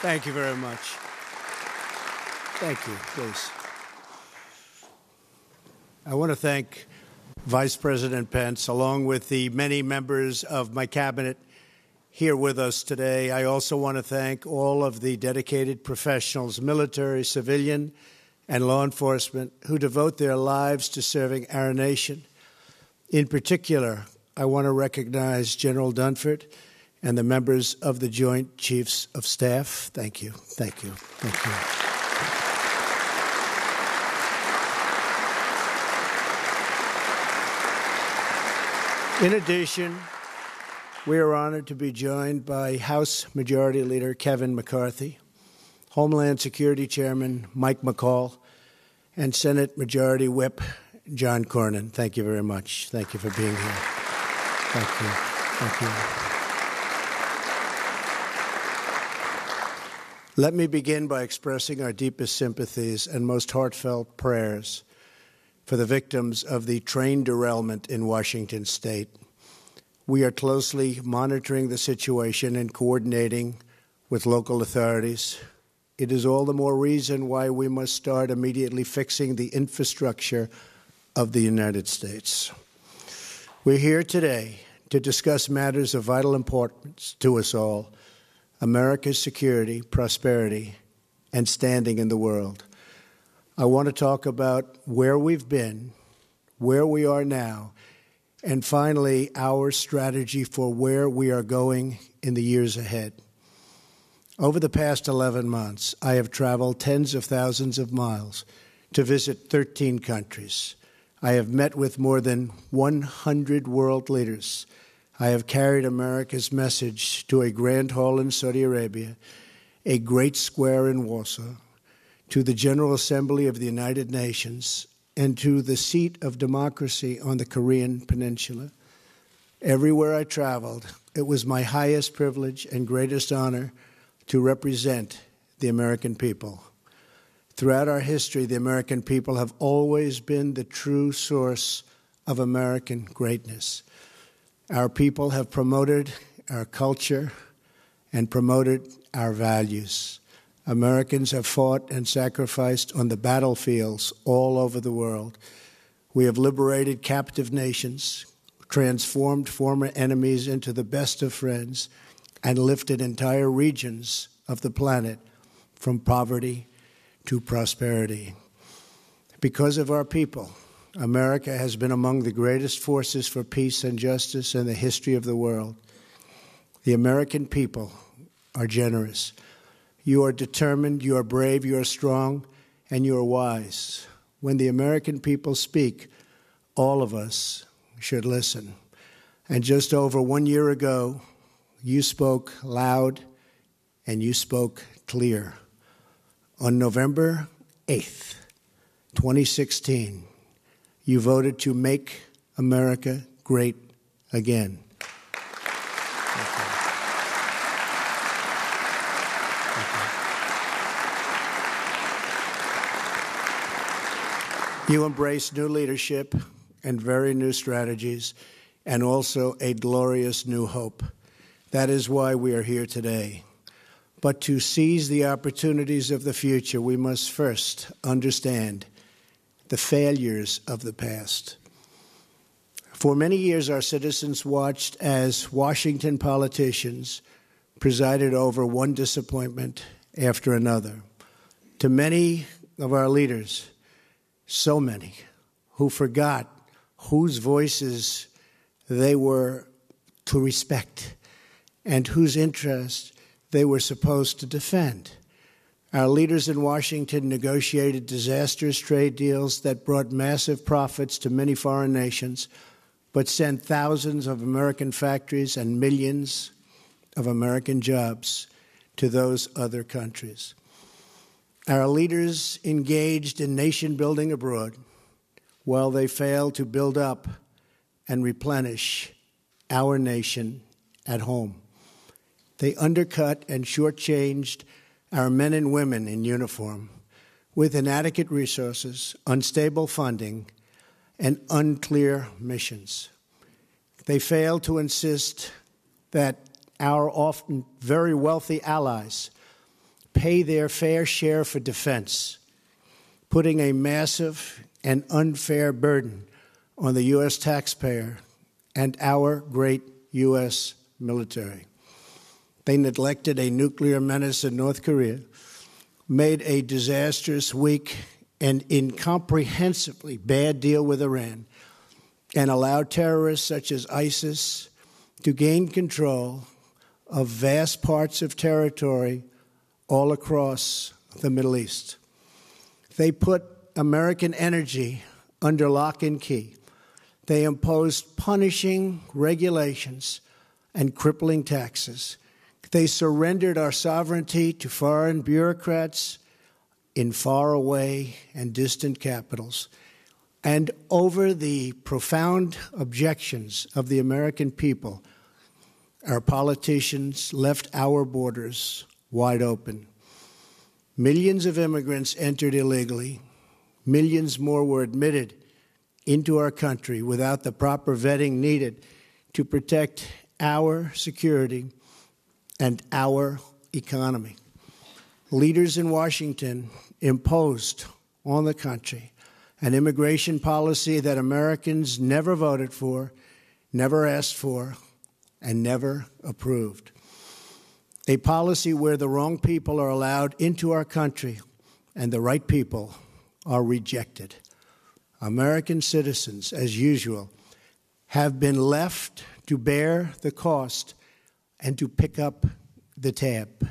Thank you very much. Thank you, please. I want to thank Vice President Pence, along with the many members of my cabinet here with us today. I also want to thank all of the dedicated professionals, military, civilian, and law enforcement, who devote their lives to serving our nation. In particular, I want to recognize General Dunford and the members of the Joint Chiefs of Staff. Thank you. Thank you. Thank you. In addition, we are honored to be joined by House Majority Leader Kevin McCarthy, Homeland Security Chairman Mike McCall, and Senate Majority Whip John Cornyn. Thank you very much. Thank you for being here. Thank you. Thank you. Let me begin by expressing our deepest sympathies and most heartfelt prayers for the victims of the train derailment in Washington State. We are closely monitoring the situation and coordinating with local authorities. It is all the more reason why we must start immediately fixing the infrastructure of the United States. We're here today to discuss matters of vital importance to us all: America's security, prosperity, and standing in the world. I want to talk about where we've been, where we are now, and finally, our strategy for where we are going in the years ahead. Over the past 11 months, I have traveled tens of thousands of miles to visit 13 countries. I have met with more than 100 world leaders. I have carried America's message to a grand hall in Saudi Arabia, a great square in Warsaw, to the General Assembly of the United Nations, and to the seat of democracy on the Korean Peninsula. Everywhere I traveled, it was my highest privilege and greatest honor to represent the American people. Throughout our history, the American people have always been the true source of American greatness. Our people have promoted our culture and promoted our values. Americans have fought and sacrificed on the battlefields all over the world. We have liberated captive nations, transformed former enemies into the best of friends, and lifted entire regions of the planet from poverty to prosperity. Because of our people, America has been among the greatest forces for peace and justice in the history of the world. The American people are generous. You are determined, you are brave, you are strong, and you are wise. When the American people speak, all of us should listen. And just over 1 year ago, you spoke loud and you spoke clear. On November 8th, 2016, you voted to make America great again. You embrace new leadership and very new strategies, and also a glorious new hope. That is why we are here today. But to seize the opportunities of the future, we must first understand the failures of the past. For many years, our citizens watched as Washington politicians presided over one disappointment after another. To many of our leaders, so many, who forgot whose voices they were to respect and whose interests they were supposed to defend. Our leaders in Washington negotiated disastrous trade deals that brought massive profits to many foreign nations, but sent thousands of American factories and millions of American jobs to those other countries. Our leaders engaged in nation building abroad while they failed to build up and replenish our nation at home. They undercut and shortchanged our men and women in uniform with inadequate resources, unstable funding, and unclear missions. They failed to insist that our often very wealthy allies pay their fair share for defense, putting a massive and unfair burden on the U.S. taxpayer and our great U.S. military. They neglected a nuclear menace in North Korea, made a disastrous, weak, and incomprehensibly bad deal with Iran, and allowed terrorists such as ISIS to gain control of vast parts of territory all across the Middle East. They put American energy under lock and key. They imposed punishing regulations and crippling taxes. They surrendered our sovereignty to foreign bureaucrats in faraway and distant capitals. And over the profound objections of the American people, our politicians left our borders wide open. Millions of immigrants entered illegally. Millions more were admitted into our country without the proper vetting needed to protect our security and our economy. Leaders in Washington imposed on the country an immigration policy that Americans never voted for, never asked for, and never approved. A policy where the wrong people are allowed into our country and the right people are rejected. American citizens, as usual, have been left to bear the cost and to pick up the tab.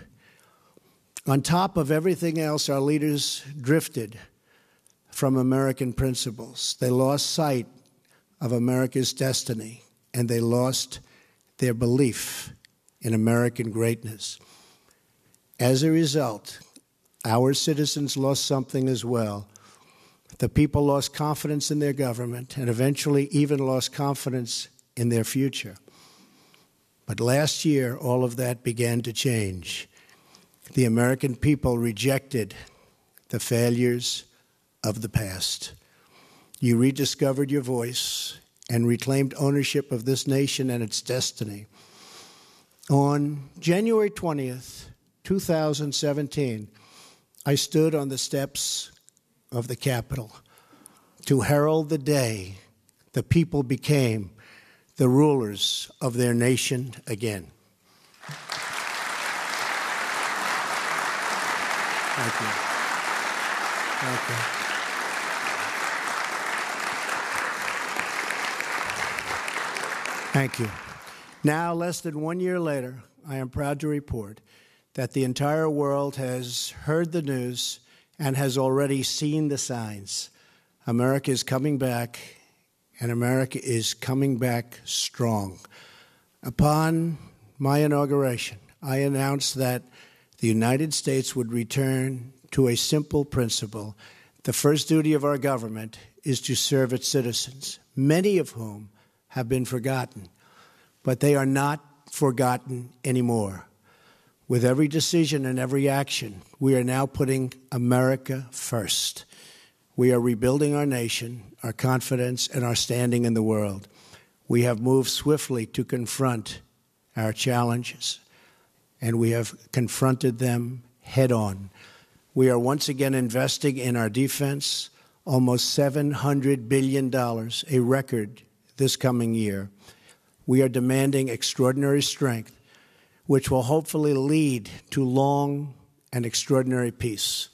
On top of everything else, our leaders drifted from American principles. They lost sight of America's destiny, and they lost their belief in American greatness. As a result, our citizens lost something as well. The people lost confidence in their government and eventually even lost confidence in their future. But last year, all of that began to change. The American people rejected the failures of the past. You rediscovered your voice and reclaimed ownership of this nation and its destiny. On January 20th, 2017, I stood on the steps of the Capitol to herald the day the people became the rulers of their nation again. Thank you. Thank you. Thank you. Now, less than 1 year later, I am proud to report that the entire world has heard the news and has already seen the signs. America is coming back, and America is coming back strong. Upon my inauguration, I announced that the United States would return to a simple principle. The first duty of our government is to serve its citizens, many of whom have been forgotten. But they are not forgotten anymore. With every decision and every action, we are now putting America first. We are rebuilding our nation, our confidence, and our standing in the world. We have moved swiftly to confront our challenges, and we have confronted them head-on. We are once again investing in our defense, almost $700 billion, a record this coming year. We are demanding extraordinary strength, which will hopefully lead to long and extraordinary peace.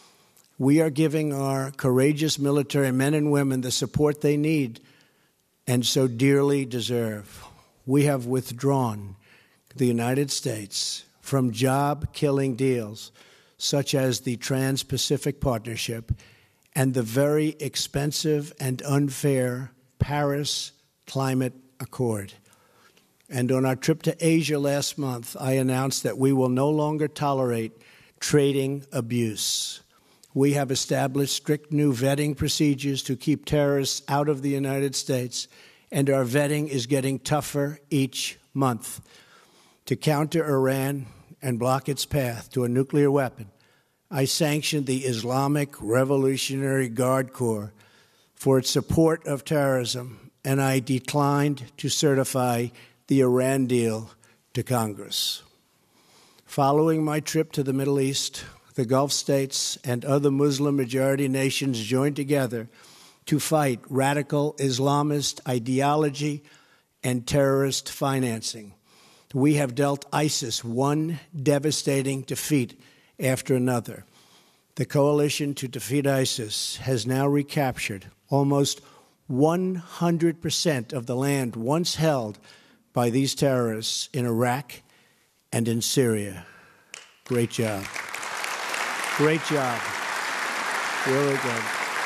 We are giving our courageous military men and women the support they need and so dearly deserve. We have withdrawn the United States from job-killing deals such as the Trans-Pacific Partnership and the very expensive and unfair Paris Climate Accord. And on our trip to Asia last month, I announced that we will no longer tolerate trading abuse. We have established strict new vetting procedures to keep terrorists out of the United States, and our vetting is getting tougher each month. To counter Iran and block its path to a nuclear weapon, I sanctioned the Islamic Revolutionary Guard Corps for its support of terrorism, and I declined to certify the Iran deal to Congress. Following my trip to the Middle East, the Gulf states and other Muslim-majority nations joined together to fight radical Islamist ideology and terrorist financing. We have dealt ISIS one devastating defeat after another. The coalition to defeat ISIS has now recaptured almost 100% of the land once held by these terrorists in Iraq and in Syria. Great job. Great job. Really good.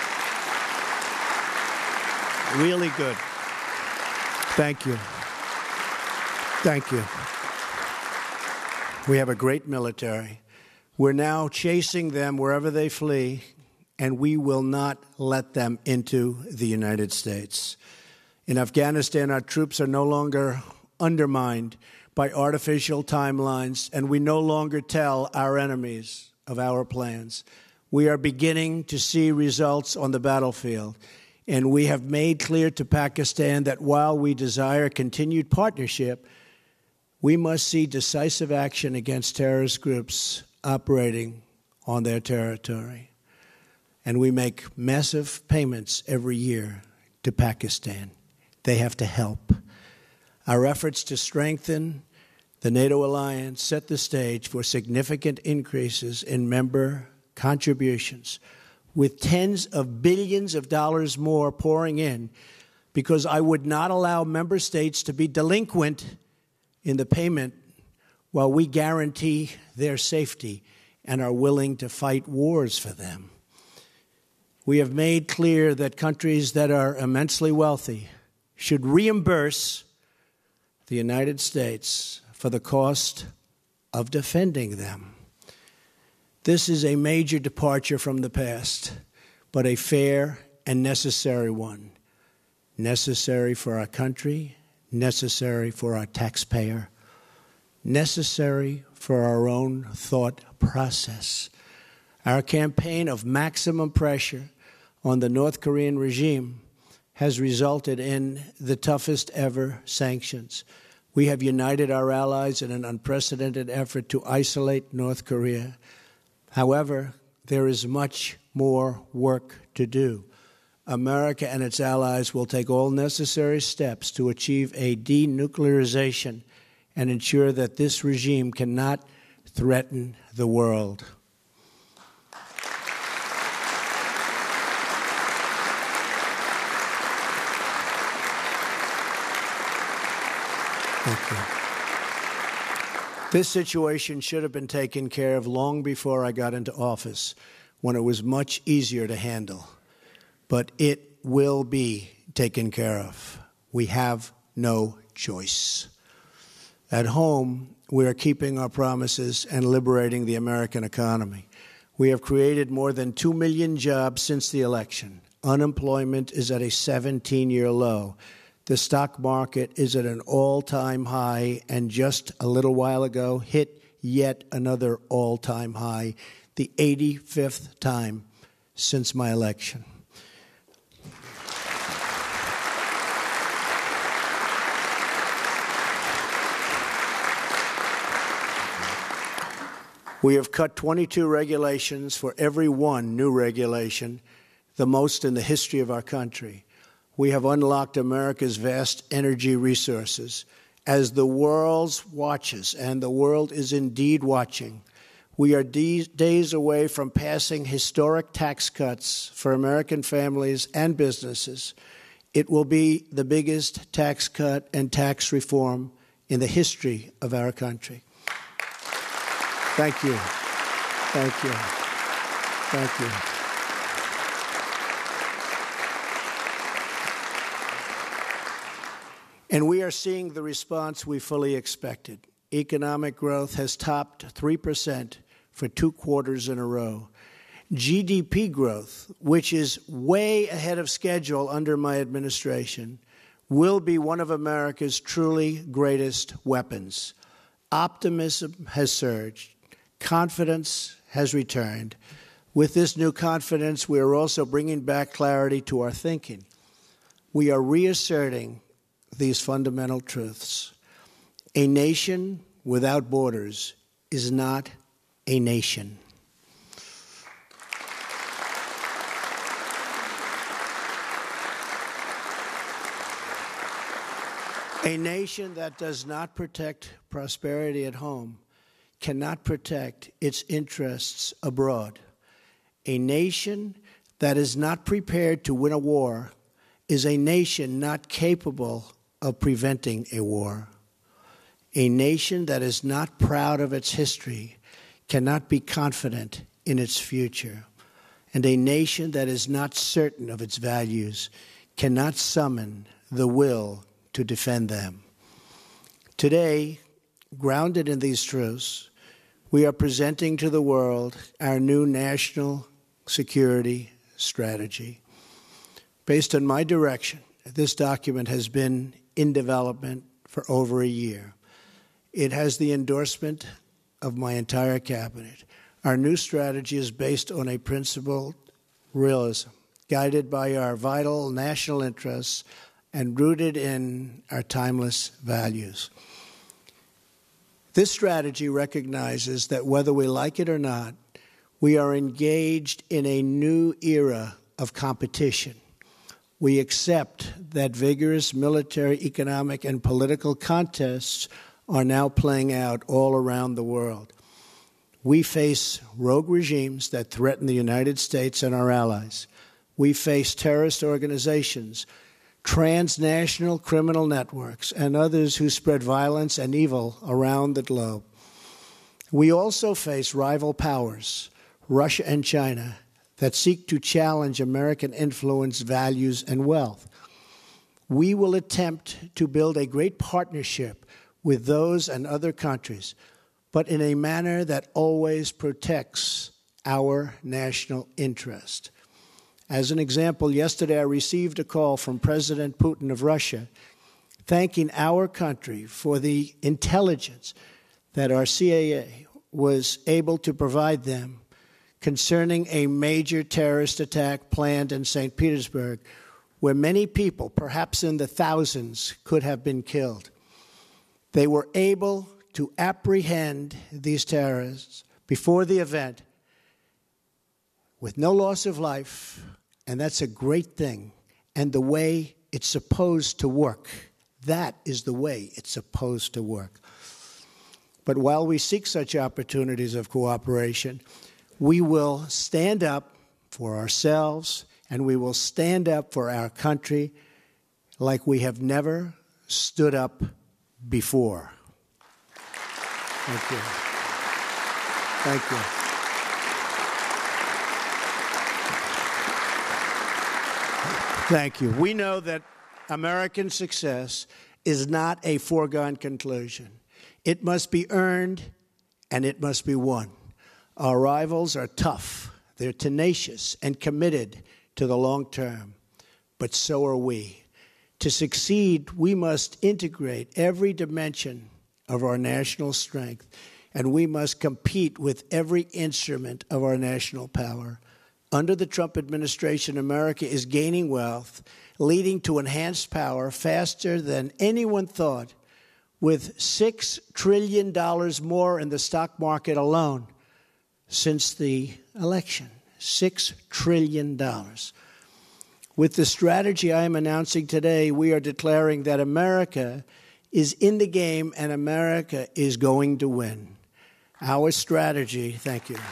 Really good. Thank you. Thank you. We have a great military. We're now chasing them wherever they flee, and we will not let them into the United States. In Afghanistan, our troops are no longer undermined by artificial timelines, and we no longer tell our enemies of our plans. We are beginning to see results on the battlefield, and we have made clear to Pakistan that while we desire continued partnership, we must see decisive action against terrorist groups operating on their territory. And we make massive payments every year to Pakistan. They have to help. Our efforts to strengthen the NATO alliance set the stage for significant increases in member contributions, with tens of billions of dollars more pouring in, because I would not allow member states to be delinquent in the payment while we guarantee their safety and are willing to fight wars for them. We have made clear that countries that are immensely wealthy should reimburse the United States for the cost of defending them. This is a major departure from the past, but a fair and necessary one. Necessary for our country, necessary for our taxpayer, necessary for our own thought process. Our campaign of maximum pressure on the North Korean regime has resulted in the toughest ever sanctions. We have united our allies in an unprecedented effort to isolate North Korea. However, there is much more work to do. America and its allies will take all necessary steps to achieve a denuclearization and ensure that this regime cannot threaten the world. Thank you. This situation should have been taken care of long before I got into office, when it was much easier to handle. But it will be taken care of. We have no choice. At home, we are keeping our promises and liberating the American economy. We have created more than 2 million jobs since the election. Unemployment is at a 17-year low. The stock market is at an all-time high, and just a little while ago hit yet another all-time high, the 85th time since my election. We have cut 22 regulations for every one new regulation, the most in the history of our country. We have unlocked America's vast energy resources. As the world watches, and the world is indeed watching, we are days away from passing historic tax cuts for American families and businesses. It will be the biggest tax cut and tax reform in the history of our country. Thank you. Thank you. Thank you. And we are seeing the response we fully expected. Economic growth has topped 3% for 2 quarters in a row. GDP growth, which is way ahead of schedule under my administration, will be one of America's truly greatest weapons. Optimism has surged. Confidence has returned. With this new confidence, we are also bringing back clarity to our thinking. We are reasserting these fundamental truths. A nation without borders is not a nation. A nation that does not protect prosperity at home cannot protect its interests abroad. A nation that is not prepared to win a war is a nation not capable of preventing a war. A nation that is not proud of its history cannot be confident in its future. And a nation that is not certain of its values cannot summon the will to defend them. Today, grounded in these truths, we are presenting to the world our new national security strategy. Based on my direction, this document has been in development for over a year. It has the endorsement of my entire cabinet. Our new strategy is based on a principled realism, guided by our vital national interests and rooted in our timeless values. This strategy recognizes that whether we like it or not, we are engaged in a new era of competition. We accept that vigorous military, economic, and political contests are now playing out all around the world. We face rogue regimes that threaten the United States and our allies. We face terrorist organizations, transnational criminal networks, and others who spread violence and evil around the globe. We also face rival powers, Russia and China, that seek to challenge American influence, values, and wealth. We will attempt to build a great partnership with those and other countries, but in a manner that always protects our national interest. As an example, yesterday I received a call from President Putin of Russia thanking our country for the intelligence that our CIA was able to provide them concerning a major terrorist attack planned in St. Petersburg, where many people, perhaps in the thousands, could have been killed. They were able to apprehend these terrorists before the event with no loss of life, and that's a great thing, and the way it's supposed to work. That is the way it's supposed to work. But while we seek such opportunities of cooperation, we will stand up for ourselves, and we will stand up for our country like we have never stood up before. Thank you. Thank you. Thank you. We know that American success is not a foregone conclusion. It must be earned, and it must be won. Our rivals are tough. They're tenacious and committed to the long term, but so are we. To succeed, we must integrate every dimension of our national strength, and we must compete with every instrument of our national power. Under the Trump administration, America is gaining wealth, leading to enhanced power faster than anyone thought, with $6 trillion more in the stock market alone since the election. $6 trillion. With the strategy I am announcing today, we are declaring that America is in the game and America is going to win. Our strategy, thank you.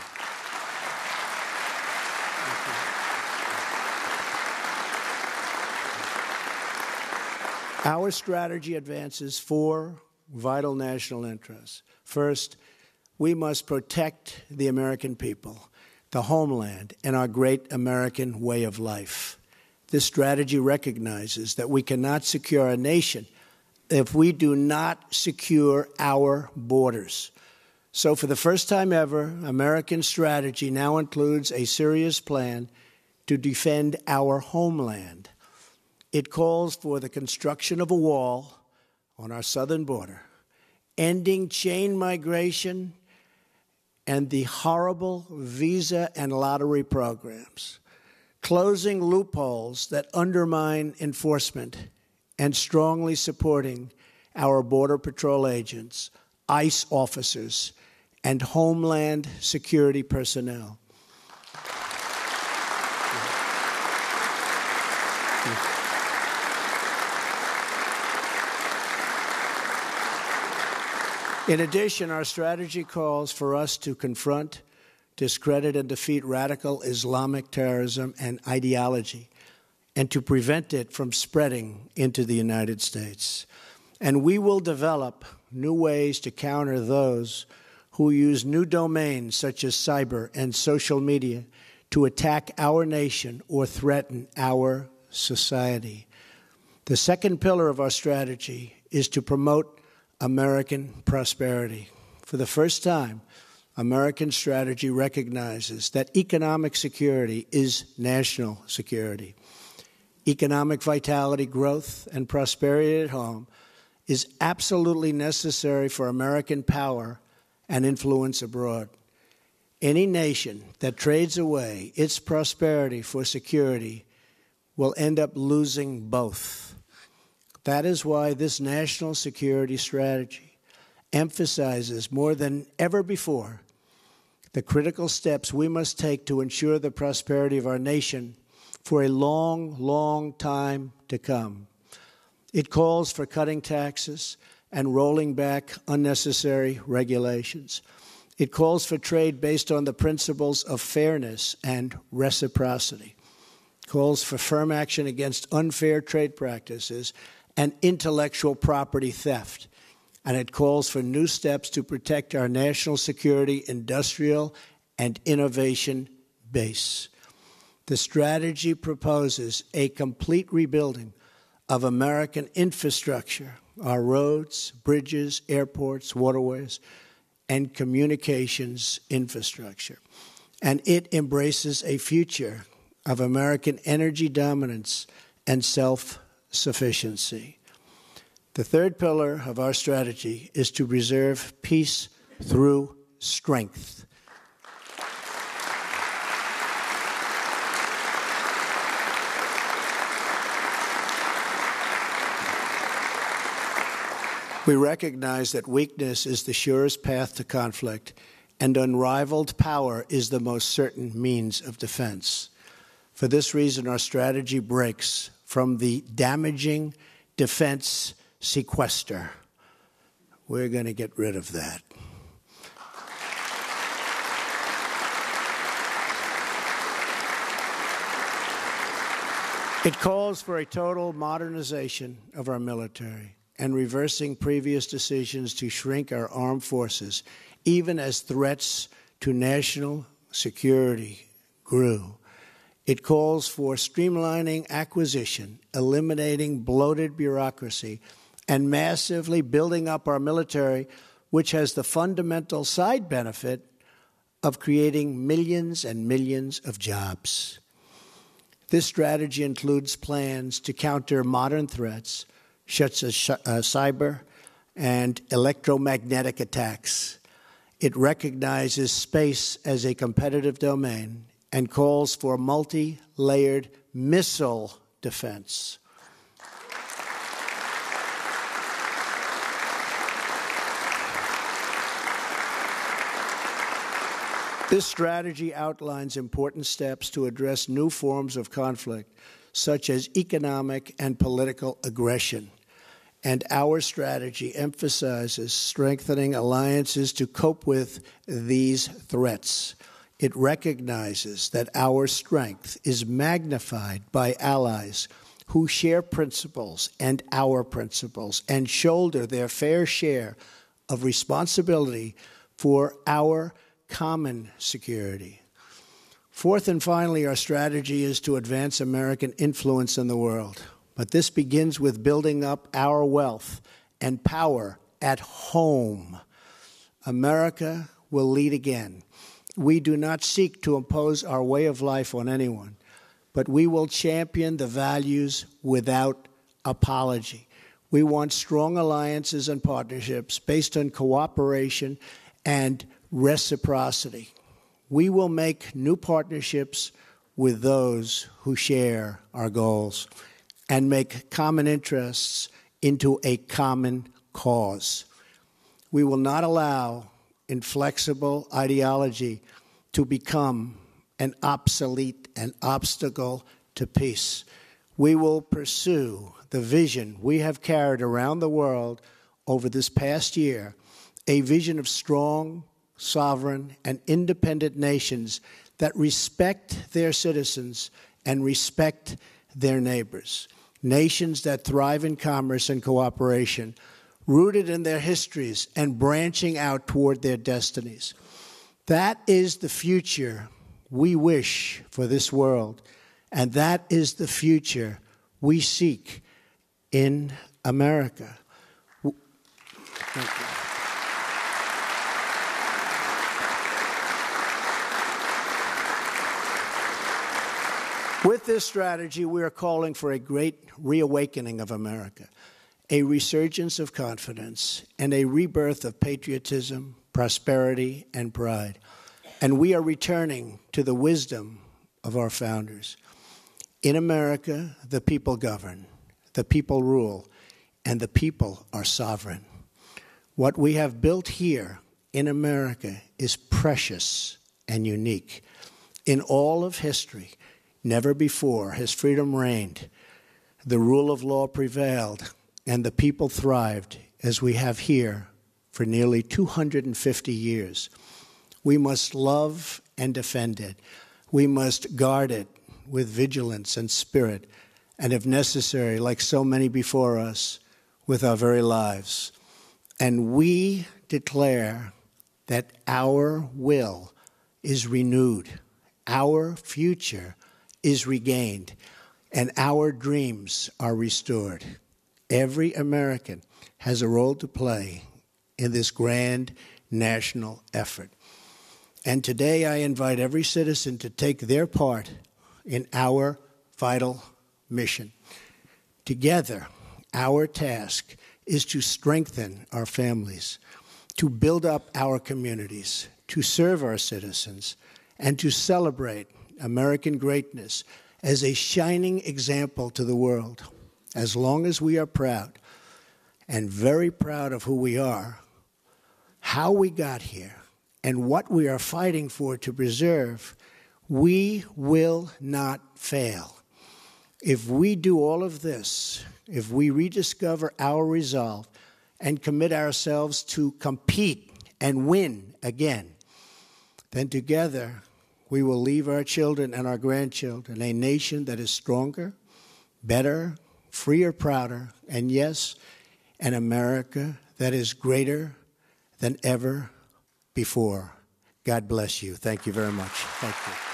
Our strategy advances four vital national interests. First, we must protect the American people, the homeland, and our great American way of life. This strategy recognizes that we cannot secure a nation if we do not secure our borders. So for the first time ever, American strategy now includes a serious plan to defend our homeland. It calls for the construction of a wall on our southern border, ending chain migration and the horrible visa and lottery programs, closing loopholes that undermine enforcement, and strongly supporting our Border Patrol agents, ICE officers, and Homeland Security personnel. In addition, our strategy calls for us to confront, discredit, and defeat radical Islamic terrorism and ideology, and to prevent it from spreading into the United States. And we will develop new ways to counter those who use new domains such as cyber and social media to attack our nation or threaten our society. The second pillar of our strategy is to promote American prosperity. For the first time, American strategy recognizes that economic security is national security. Economic vitality, growth, and prosperity at home is absolutely necessary for American power and influence abroad. Any nation that trades away its prosperity for security will end up losing both. That is why this national security strategy emphasizes more than ever before the critical steps we must take to ensure the prosperity of our nation for a long, long time to come. It calls for cutting taxes and rolling back unnecessary regulations. It calls for trade based on the principles of fairness and reciprocity. It calls for firm action against unfair trade practices and intellectual property theft. And it calls for new steps to protect our national security, industrial, and innovation base. The strategy proposes a complete rebuilding of American infrastructure, our roads, bridges, airports, waterways, and communications infrastructure. And it embraces a future of American energy dominance and self-sufficiency. The third pillar of our strategy is to preserve peace through strength. We recognize that weakness is the surest path to conflict, and unrivaled power is the most certain means of defense. For this reason, our strategy breaks from the damaging defense sequester. We're going to get rid of that. It calls for a total modernization of our military and reversing previous decisions to shrink our armed forces, even as threats to national security grew. It calls for streamlining acquisition, eliminating bloated bureaucracy, and massively building up our military, which has the fundamental side benefit of creating millions and millions of jobs. This strategy includes plans to counter modern threats, such as cyber and electromagnetic attacks. It recognizes space as a competitive domain and calls for multi-layered missile defense. This strategy outlines important steps to address new forms of conflict, such as economic and political aggression. And our strategy emphasizes strengthening alliances to cope with these threats. It recognizes that our strength is magnified by allies who share principles and our principles and shoulder their fair share of responsibility for our common security. Fourth and finally, our strategy is to advance American influence in the world. But this begins with building up our wealth and power at home. America will lead again. We do not seek to impose our way of life on anyone, but we will champion the values without apology. We want strong alliances and partnerships based on cooperation and reciprocity. We will make new partnerships with those who share our goals and make common interests into a common cause. We will not allow inflexible ideology to become an obsolete and obstacle to peace. We will pursue the vision we have carried around the world over this past year, a vision of strong, sovereign, and independent nations that respect their citizens and respect their neighbors. Nations that thrive in commerce and cooperation, rooted in their histories and branching out toward their destinies. That is the future we wish for this world, and that is the future we seek in America. Thank you. With this strategy, we are calling for a great reawakening of America, a resurgence of confidence, and a rebirth of patriotism, prosperity, and pride. And we are returning to the wisdom of our founders. In America, the people govern, the people rule, and the people are sovereign. What we have built here in America is precious and unique. In all of history, never before has freedom reigned, the rule of law prevailed, and the people thrived as we have here for nearly 250 years. We must love and defend it. We must guard it with vigilance and spirit, and if necessary, like so many before us, with our very lives. And we declare that our will is renewed, our future is regained, and our dreams are restored. Every American has a role to play in this grand national effort. And today I invite every citizen to take their part in our vital mission. Together, our task is to strengthen our families, to build up our communities, to serve our citizens, and to celebrate American greatness as a shining example to the world. As long as we are proud, and very proud of who we are, how we got here, and what we are fighting for to preserve, we will not fail. If we do all of this, if we rediscover our resolve and commit ourselves to compete and win again, then together we will leave our children and our grandchildren a nation that is stronger, better, freer, prouder, and yes, an America that is greater than ever before. God bless you. Thank you very much. Thank you.